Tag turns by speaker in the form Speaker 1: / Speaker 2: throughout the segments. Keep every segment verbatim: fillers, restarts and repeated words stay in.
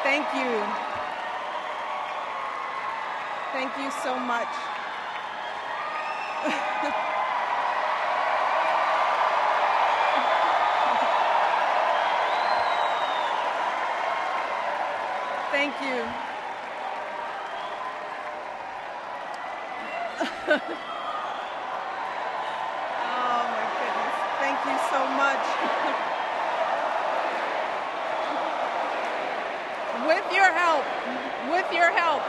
Speaker 1: Thank you. Thank you so much. Thank you. Oh my goodness. Thank you so much. With your help, with your help.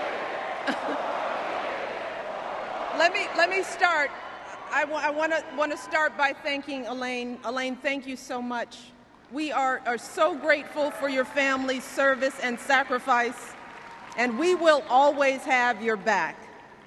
Speaker 1: let me let me start. I, w- I want to want to start by thanking Elaine. Elaine, thank you so much. We are, are so grateful for your family's service and sacrifice, and we will always have your back.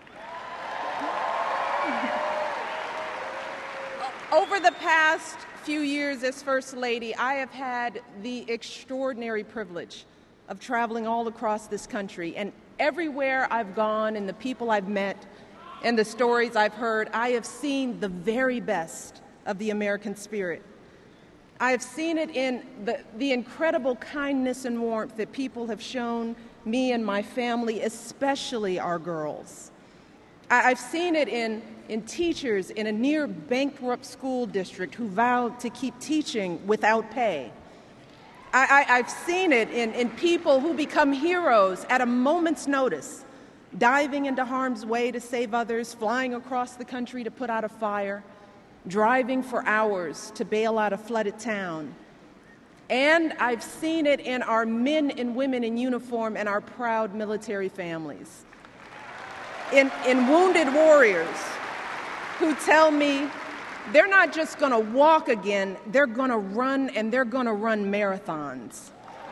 Speaker 1: Over the past few years as First Lady, I have had the extraordinary privilege of traveling all across this country, and everywhere I've gone and the people I've met and the stories I've heard, I have seen the very best of the American spirit. I have seen it in the, the incredible kindness and warmth that people have shown me and my family, especially our girls. I, I've seen it in, in teachers in a near-bankrupt school district who vowed to keep teaching without pay. I, I, I've seen it in, in people who become heroes at a moment's notice, diving into harm's way to save others, flying across the country to put out a fire, driving for hours to bail out a flooded town. And I've seen it in our men and women in uniform and our proud military families. In, in wounded warriors who tell me they're not just going to walk again, they're going to run, and they're going to run marathons.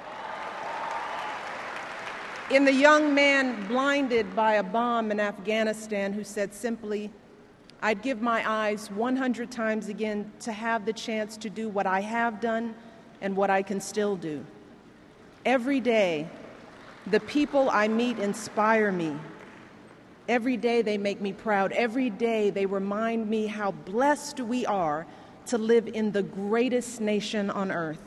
Speaker 1: In the young man blinded by a bomb in Afghanistan who said simply, I'd give my eyes one hundred times again to have the chance to do what I have done and what I can still do. Every day, the people I meet inspire me. Every day they make me proud. Every day they remind me how blessed we are to live in the greatest nation on earth.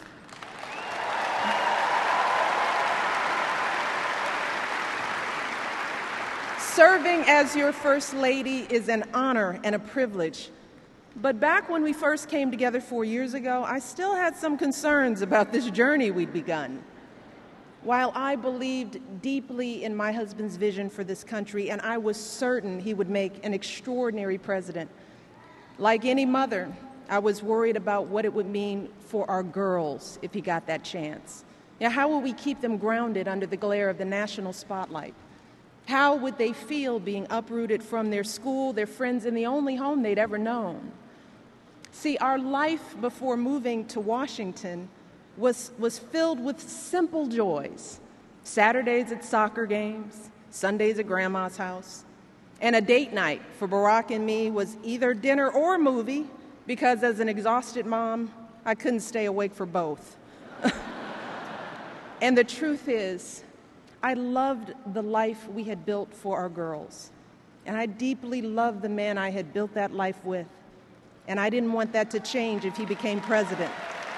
Speaker 1: Serving as your First Lady is an honor and a privilege. But back when we first came together four years ago, I still had some concerns about this journey we'd begun. While I believed deeply in my husband's vision for this country, and I was certain he would make an extraordinary president, like any mother, I was worried about what it would mean for our girls if he got that chance. Now, how will we keep them grounded under the glare of the national spotlight? How would they feel being uprooted from their school, their friends, and the only home they'd ever known? See, our life before moving to Washington was, was filled with simple joys. Saturdays at soccer games, Sundays at Grandma's house, and a date night for Barack and me was either dinner or movie, because as an exhausted mom, I couldn't stay awake for both. And the truth is, I loved the life we had built for our girls, and I deeply loved the man I had built that life with, and I didn't want that to change if he became president.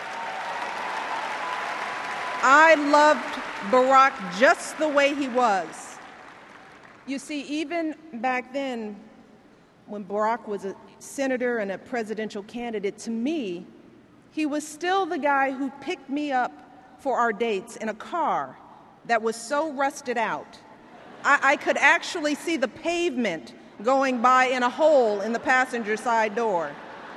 Speaker 1: I loved Barack just the way he was. You see, even back then, when Barack was a senator and a presidential candidate, to me, he was still the guy who picked me up for our dates in a car that was so rusted out, I, I could actually see the pavement going by in a hole in the passenger side door.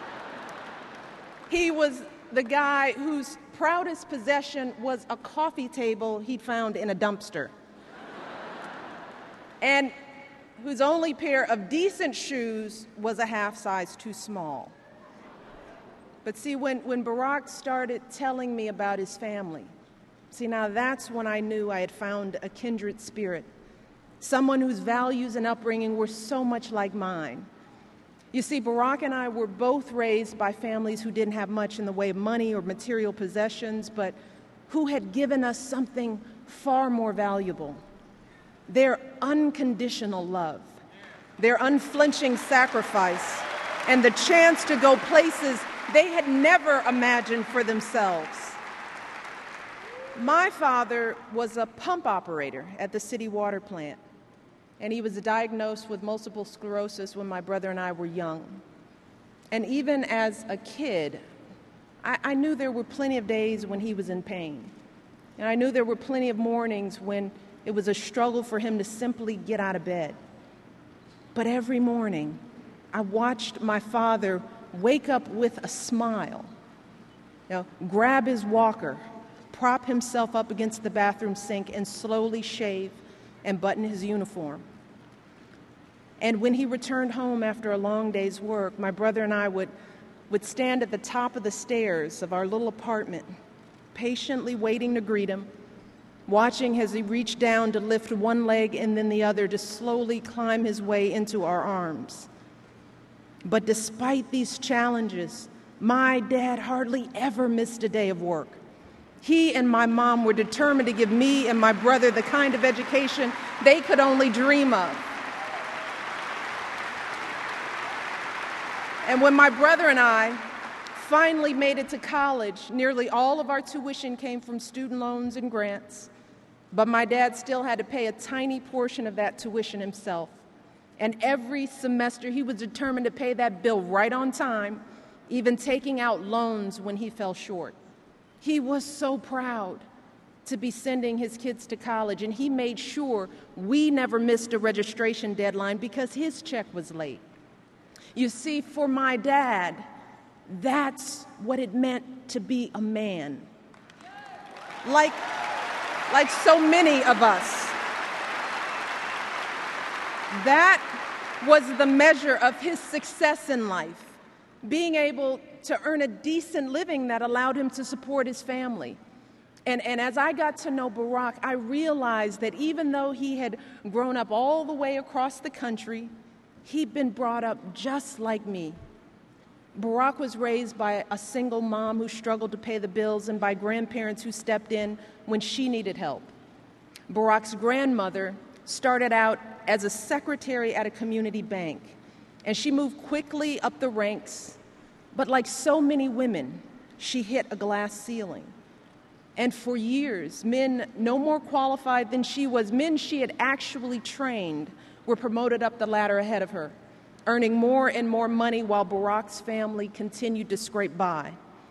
Speaker 1: He was the guy whose proudest possession was a coffee table he'd found in a dumpster, and whose only pair of decent shoes was a half size too small. But see, when, when Barack started telling me about his family, see, now that's when I knew I had found a kindred spirit, someone whose values and upbringing were so much like mine. You see, Barack and I were both raised by families who didn't have much in the way of money or material possessions, but who had given us something far more valuable: their unconditional love, their unflinching sacrifice, and the chance to go places they had never imagined for themselves. My father was a pump operator at the city water plant, and he was diagnosed with multiple sclerosis when my brother and I were young. And even as a kid, I, I knew there were plenty of days when he was in pain. And I knew there were plenty of mornings when it was a struggle for him to simply get out of bed. But every morning, I watched my father wake up with a smile, you know, grab his walker, prop himself up against the bathroom sink, and slowly shave and button his uniform. And when he returned home after a long day's work, my brother and I would, would stand at the top of the stairs of our little apartment, patiently waiting to greet him, watching as he reached down to lift one leg and then the other to slowly climb his way into our arms. But despite these challenges, my dad hardly ever missed a day of work. He and my mom were determined to give me and my brother the kind of education they could only dream of. And when my brother and I finally made it to college, nearly all of our tuition came from student loans and grants, but my dad still had to pay a tiny portion of that tuition himself. And every semester he was determined to pay that bill right on time, even taking out loans when he fell short. He was so proud to be sending his kids to college, and he made sure we never missed a registration deadline because his check was late. You see, for my dad, that's what it meant to be a man. Like, like so many of us. That was the measure of his success in life, being able to earn a decent living that allowed him to support his family. And, and as I got to know Barack, I realized that even though he had grown up all the way across the country, he'd been brought up just like me. Barack was raised by a single mom who struggled to pay the bills and by grandparents who stepped in when she needed help. Barack's grandmother started out as a secretary at a community bank, and she moved quickly up the ranks. But like so many women, she hit a glass ceiling. And for years, men no more qualified than she was, men she had actually trained, were promoted up the ladder ahead of her, earning more and more money while Barack's family continued to scrape by.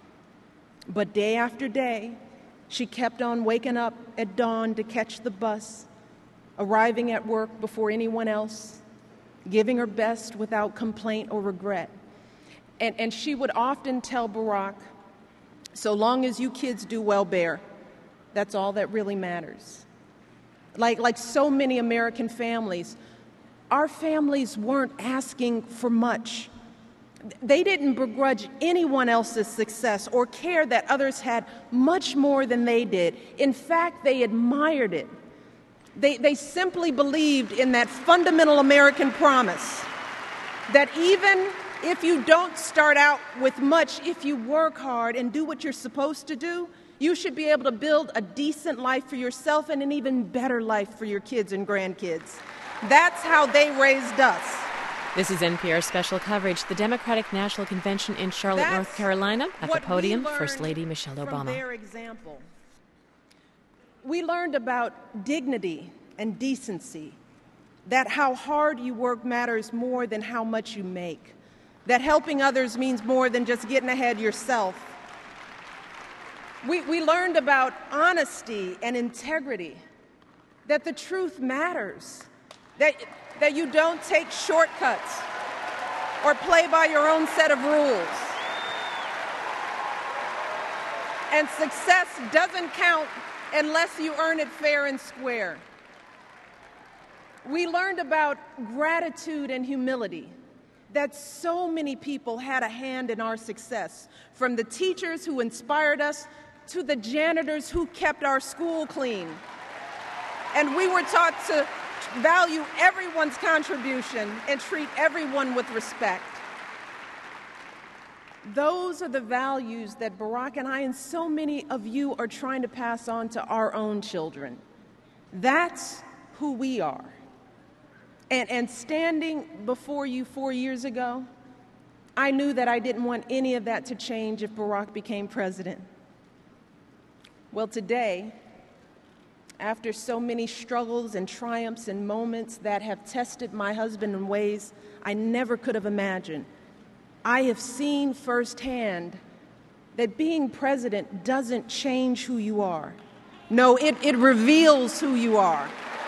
Speaker 1: But day after day, she kept on waking up at dawn to catch the bus, arriving at work before anyone else, giving her best without complaint or regret. And, and she would often tell Barack, so long as you kids do well, Bear, that's all that really matters. Like, like so many American families, our families weren't asking for much. They didn't begrudge anyone else's success or care that others had much more than they did. In fact, they admired it. They, they simply believed in that fundamental American promise that even if you don't start out with much, if you work hard and do what you're supposed to do, you should be able to build a decent life for yourself and an even better life for your kids and grandkids. That's how they raised us.
Speaker 2: This is N P R special coverage, the Democratic National Convention in Charlotte,
Speaker 1: That's
Speaker 2: North Carolina. At the podium, First Lady Michelle Obama.
Speaker 1: From their example. We learned about dignity and decency, that how hard you work matters more than how much you make, that helping others means more than just getting ahead yourself. We, we learned about honesty and integrity, that the truth matters, that, that you don't take shortcuts or play by your own set of rules. And success doesn't count unless you earn it fair and square. We learned about gratitude and humility, that so many people had a hand in our success, from the teachers who inspired us to the janitors who kept our school clean. And we were taught to value everyone's contribution and treat everyone with respect. Those are the values that Barack and I and so many of you are trying to pass on to our own children. That's who we are. And, and standing before you four years ago, I knew that I didn't want any of that to change if Barack became president. Well, today, after so many struggles and triumphs and moments that have tested my husband in ways I never could have imagined, I have seen firsthand that being president doesn't change who you are. No, it, it reveals who you are.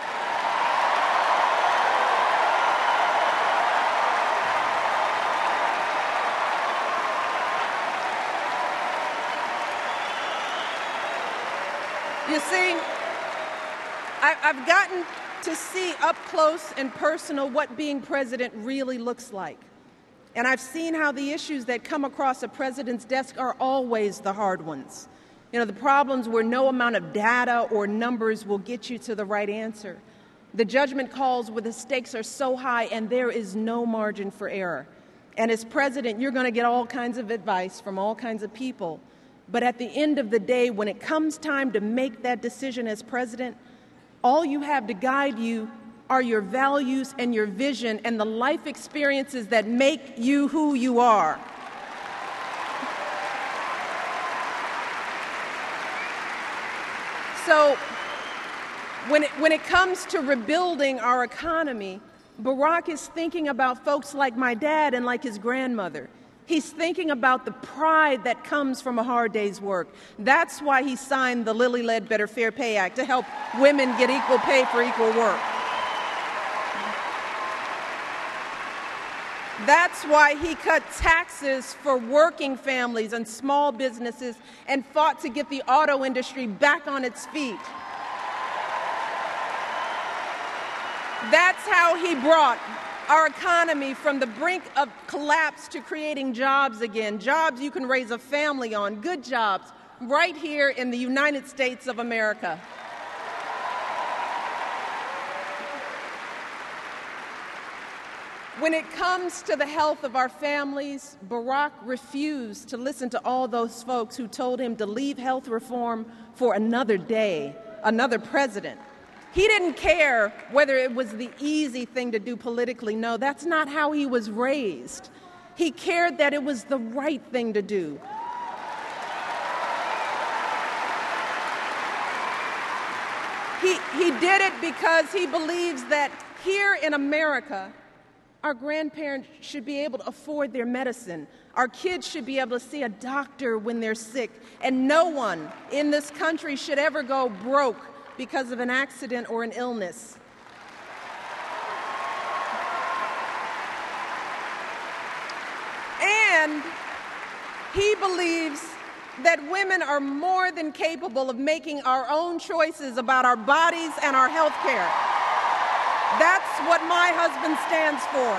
Speaker 1: You see, I, I've gotten to see up close and personal what being president really looks like. And I've seen how the issues that come across a president's desk are always the hard ones. You know, the problems where no amount of data or numbers will get you to the right answer. The judgment calls where the stakes are so high and there is no margin for error. And as president, you're going to get all kinds of advice from all kinds of people. But at the end of the day, when it comes time to make that decision as president, all you have to guide you are your values and your vision and the life experiences that make you who you are. So when it, when it comes to rebuilding our economy, Barack is thinking about folks like my dad and like his grandmother. He's thinking about the pride that comes from a hard day's work. That's why he signed the Lilly Ledbetter Fair Pay Act, to help women get equal pay for equal work. That's why he cut taxes for working families and small businesses and fought to get the auto industry back on its feet. That's how he brought our economy from the brink of collapse to creating jobs again, jobs you can raise a family on, good jobs, right here in the United States of America. When it comes to the health of our families, Barack refused to listen to all those folks who told him to leave health reform for another day, another president. He didn't care whether it was the easy thing to do politically. No, that's not how he was raised. He cared that it was the right thing to do. He, he did it because he believes that here in America, our grandparents should be able to afford their medicine. Our kids should be able to see a doctor when they're sick. And no one in this country should ever go broke because of an accident or an illness. And he believes that women are more than capable of making our own choices about our bodies and our health care. That's what my husband stands for.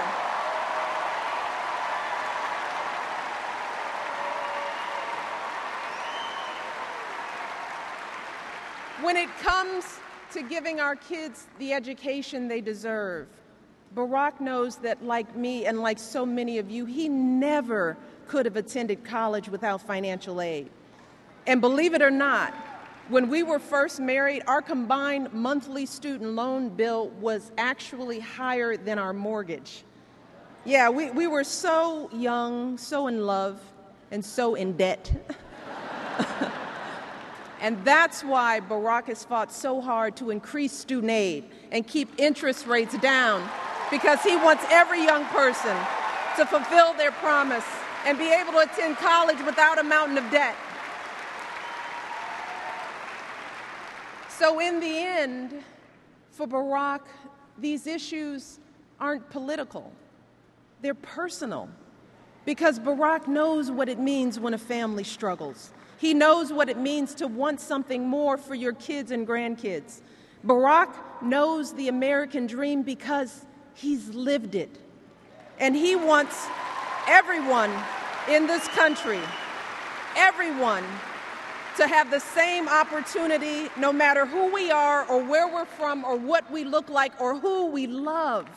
Speaker 1: When it comes to giving our kids the education they deserve, Barack knows that, like me and like so many of you, he never could have attended college without financial aid. And believe it or not, when we were first married, our combined monthly student loan bill was actually higher than our mortgage. Yeah, we, we were so young, so in love, and so in debt. And that's why Barack has fought so hard to increase student aid and keep interest rates down, because he wants every young person to fulfill their promise and be able to attend college without a mountain of debt. So in the end, for Barack, these issues aren't political. They're personal, because Barack knows what it means when a family struggles. He knows what it means to want something more for your kids and grandkids. Barack knows the American dream because he's lived it. And he wants everyone in this country, everyone, to have the same opportunity, no matter who we are or where we're from or what we look like or who we love.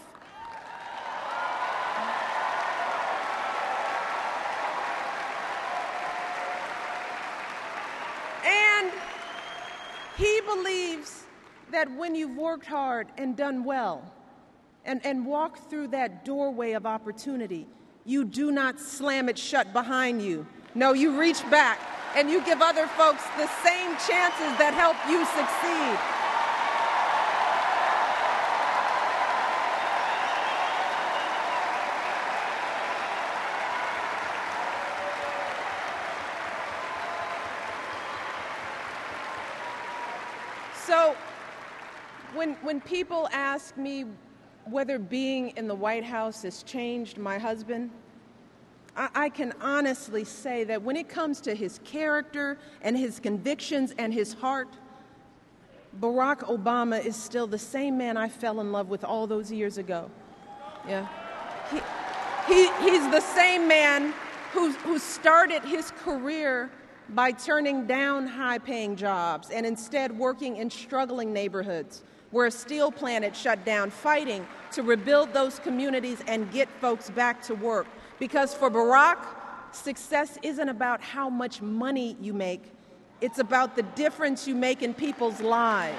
Speaker 1: And he believes that when you've worked hard and done well and, and walked through that doorway of opportunity, you do not slam it shut behind you. No, you reach back and you give other folks the same chances that help you succeed. So when, when people ask me whether being in the White House has changed my husband, I, I can honestly say that when it comes to his character and his convictions and his heart, Barack Obama is still the same man I fell in love with all those years ago. Yeah. He, he, he's the same man who, who started his career by turning down high-paying jobs and instead working in struggling neighborhoods where a steel plant had shut down, fighting to rebuild those communities and get folks back to work. Because for Barack, success isn't about how much money you make, it's about the difference you make in people's lives.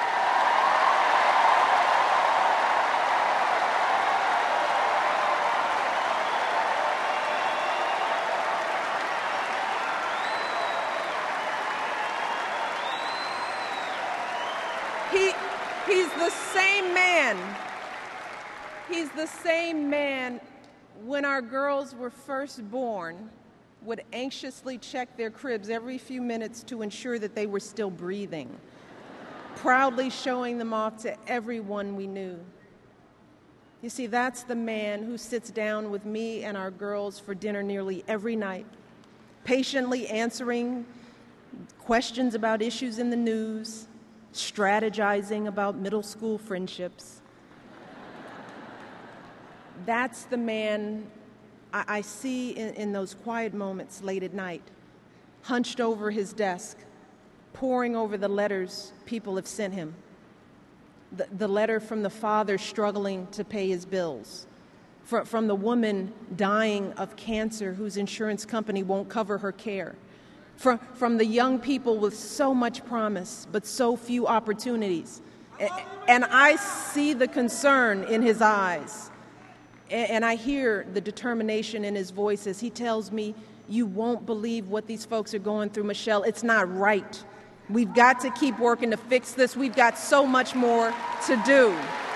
Speaker 1: He, he's the same man. He's the same man when our girls were first born, would anxiously check their cribs every few minutes to ensure that they were still breathing, proudly showing them off to everyone we knew. You see, that's the man who sits down with me and our girls for dinner nearly every night, patiently answering questions about issues in the news, strategizing about middle school friendships. That's the man I, I see in, in those quiet moments late at night, hunched over his desk, poring over the letters people have sent him. The, the letter from the father struggling to pay his bills, from, from the woman dying of cancer whose insurance company won't cover her care, from, from the young people with so much promise but so few opportunities. And I see the concern in his eyes. And I hear the determination in his voice as he tells me, you won't believe what these folks are going through, Michelle. It's not right. We've got to keep working to fix this. We've got so much more to do.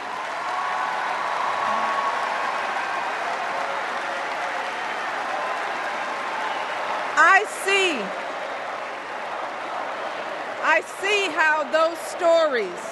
Speaker 1: I see, I see how those stories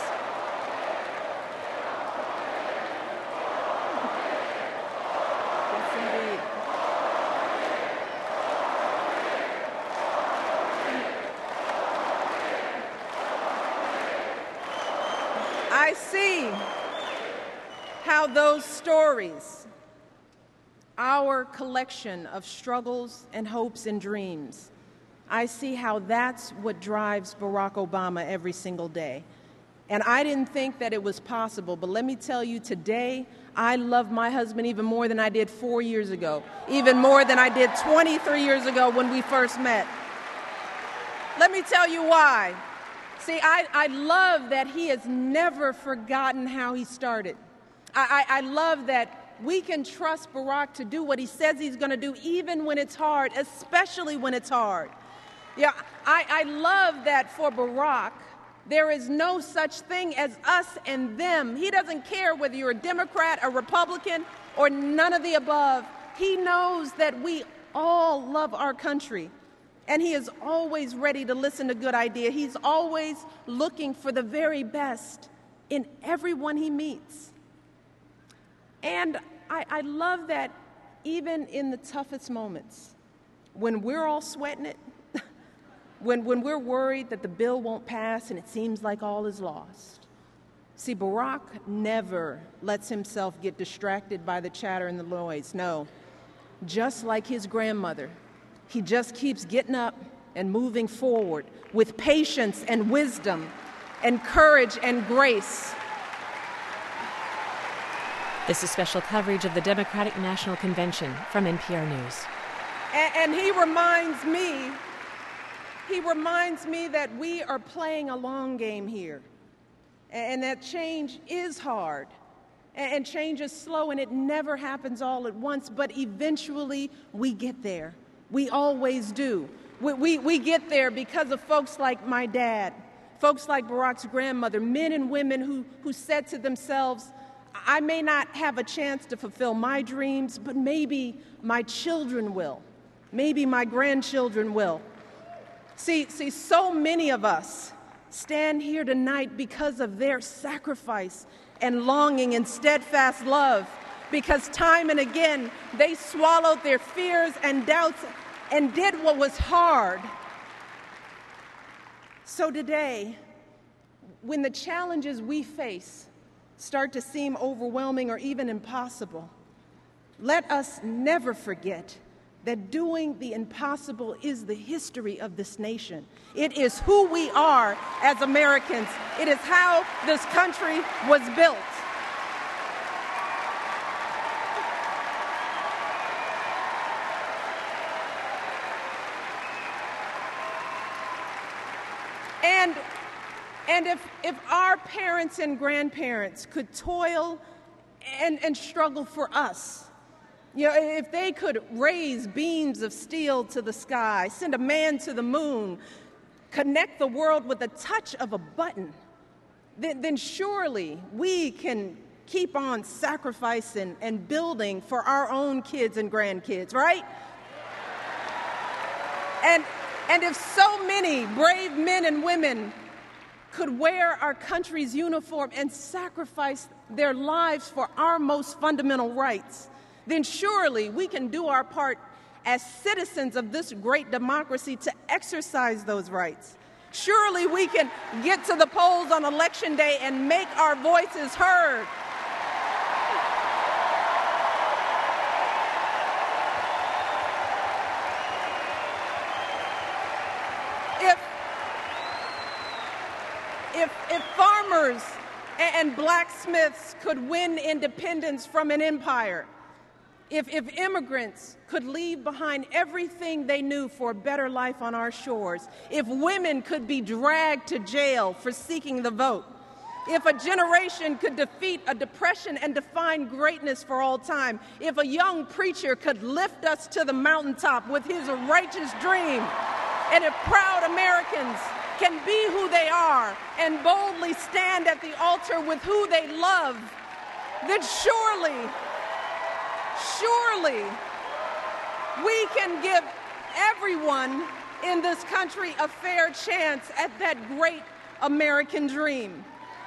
Speaker 1: I see how those stories, our collection of struggles and hopes and dreams, I see how that's what drives Barack Obama every single day. And I didn't think that it was possible, but let me tell you, today, I love my husband even more than I did four years ago, even more than I did twenty-three years ago when we first met. Let me tell you why. See, I, I love that he has never forgotten how he started. I, I, I love that we can trust Barack to do what he says he's going to do, even when it's hard, especially when it's hard. Yeah, I, I love that for Barack, there is no such thing as us and them. He doesn't care whether you're a Democrat, a Republican, or none of the above. He knows that we all love our country. And he is always ready to listen to good ideas. He's always looking for the very best in everyone he meets. And I, I love that even in the toughest moments, when we're all sweating it, when, when we're worried that the bill won't pass and it seems like all is lost. See, Barack never lets himself get distracted by the chatter and the noise. No, just like his grandmother, he just keeps getting up and moving forward with patience and wisdom and courage and grace.
Speaker 2: This is special coverage of the Democratic National Convention from N P R News.
Speaker 1: And, and he reminds me, he reminds me that we are playing a long game here, and that change is hard, and change is slow, and it never happens all at once, but eventually we get there. We always do. We, we, we get there because of folks like my dad, folks like Barack's grandmother, men and women who, who said to themselves, I may not have a chance to fulfill my dreams, but maybe my children will. Maybe my grandchildren will. See, see, so many of us stand here tonight because of their sacrifice and longing and steadfast love, because time and again they swallowed their fears and doubts and did what was hard. So today, when the challenges we face start to seem overwhelming or even impossible, let us never forget that doing the impossible is the history of this nation. It is who we are as Americans. It is how this country was built. And, and if, if our parents and grandparents could toil and, and struggle for us, you know, if they could raise beams of steel to the sky, send a man to the moon, connect the world with the touch of a button, then, then surely we can keep on sacrificing and building for our own kids and grandkids, right? And, and if so many brave men and women could wear our country's uniform and sacrifice their lives for our most fundamental rights, then surely we can do our part as citizens of this great democracy to exercise those rights. Surely we can get to the polls on Election Day and make our voices heard. If, if, if farmers and blacksmiths could win independence from an empire, If, if immigrants could leave behind everything they knew for a better life on our shores, if women could be dragged to jail for seeking the vote, if a generation could defeat a depression and define greatness for all time, if a young preacher could lift us to the mountaintop with his righteous dream, and if proud Americans can be who they are and boldly stand at the altar with who they love, then surely Surely, we can give everyone in this country a fair chance at that great American dream.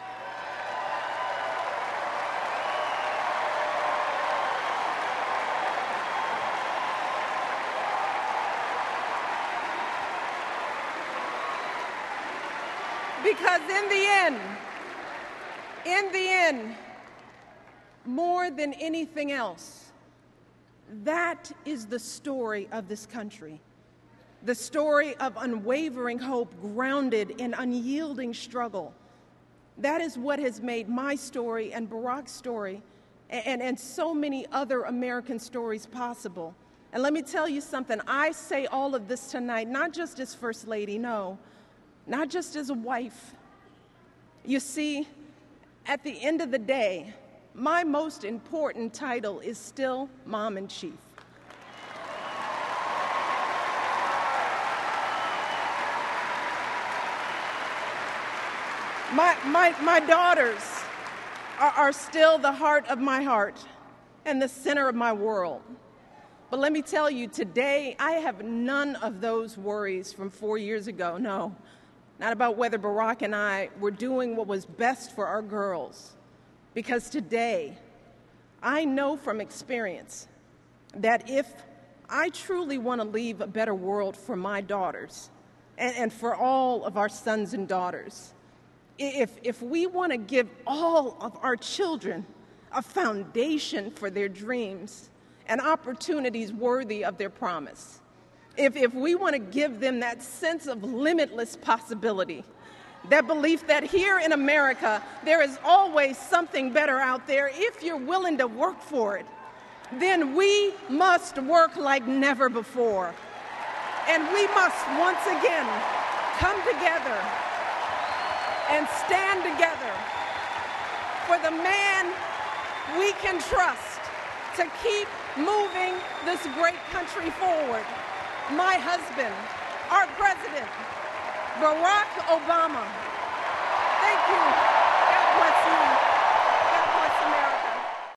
Speaker 1: Because in the end, in the end, more than anything else, that is the story of this country, the story of unwavering hope grounded in unyielding struggle. That is what has made my story and Barack's story and, and, and so many other American stories possible. And let me tell you something, I say all of this tonight, not just as First Lady, no, not just as a wife. You see, at the end of the day, my most important title is still Mom-in-Chief. My, my, my daughters are, are still the heart of my heart and the center of my world. But let me tell you, today I have none of those worries from four years ago, no. Not about whether Barack and I were doing what was best for our girls. Because today, I know from experience that if I truly want to leave a better world for my daughters and, and for all of our sons and daughters, if, if we want to give all of our children a foundation for their dreams and opportunities worthy of their promise, if, if we want to give them that sense of limitless possibility, that belief that here in America, there is always something better out there if you're willing to work for it, then we must work like never before. And we must once again come together and stand together for the man we can trust to keep moving this great country forward. My husband, our president, Barack Obama.